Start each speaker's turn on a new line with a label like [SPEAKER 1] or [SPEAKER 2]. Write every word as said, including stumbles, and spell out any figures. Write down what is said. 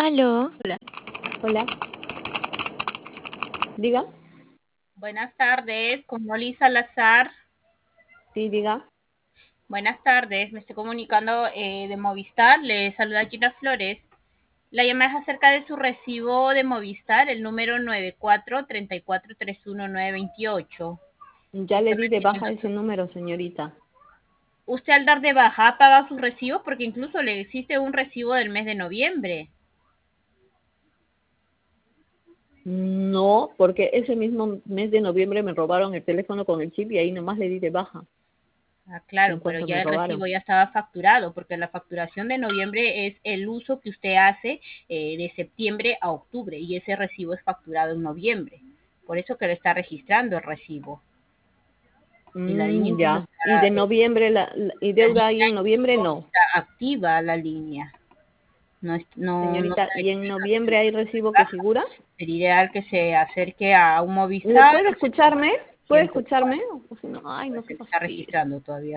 [SPEAKER 1] Aló.
[SPEAKER 2] Hola, hola, diga,
[SPEAKER 3] Buenas tardes, con Oli Salazar.
[SPEAKER 2] sí, diga.
[SPEAKER 3] Buenas tardes, me estoy comunicando eh, de Movistar. Le saluda Gina Flores. La llamada es acerca de su recibo de Movistar, el número nueve cuatro tres cuatro tres uno nueve dos ocho.
[SPEAKER 2] Ya le di de baja ese número, señorita.
[SPEAKER 3] Usted al dar de baja ha pagado sus recibos porque incluso le existe un recibo del mes de noviembre.
[SPEAKER 2] No, porque ese mismo mes de noviembre me robaron el teléfono con el chip y ahí nomás le di de baja.
[SPEAKER 3] Ah, claro,
[SPEAKER 2] En
[SPEAKER 3] pero
[SPEAKER 2] cuanto me
[SPEAKER 3] ya el
[SPEAKER 2] robaron.
[SPEAKER 3] recibo ya estaba facturado, porque la facturación de noviembre es el uso que usted hace eh, de septiembre a octubre, y ese recibo es facturado en noviembre. Por eso que lo está registrando el recibo. Y la línea
[SPEAKER 2] Mm,
[SPEAKER 3] incluso
[SPEAKER 2] ya.
[SPEAKER 3] está,
[SPEAKER 2] Y de
[SPEAKER 3] eh,
[SPEAKER 2] noviembre, la, la- y
[SPEAKER 3] la
[SPEAKER 2] deuda ahí
[SPEAKER 3] línea
[SPEAKER 2] en noviembre,
[SPEAKER 3] incluso
[SPEAKER 2] no.
[SPEAKER 3] está activa la línea. No, es- no, no
[SPEAKER 2] Señorita,
[SPEAKER 3] se
[SPEAKER 2] ¿y en
[SPEAKER 3] verifica que
[SPEAKER 2] noviembre hay
[SPEAKER 3] usted esté de
[SPEAKER 2] recibo que
[SPEAKER 3] baja.
[SPEAKER 2] figura?
[SPEAKER 3] Sería ideal que se acerque a un
[SPEAKER 2] ¿Le
[SPEAKER 3] Movistar
[SPEAKER 2] puede
[SPEAKER 3] y se ponga
[SPEAKER 2] escucharme? ¿Puede
[SPEAKER 3] ciento cuatro,
[SPEAKER 2] escucharme? O si no, ay, no,
[SPEAKER 3] pues
[SPEAKER 2] qué
[SPEAKER 3] él está
[SPEAKER 2] fastidio.
[SPEAKER 3] registrando todavía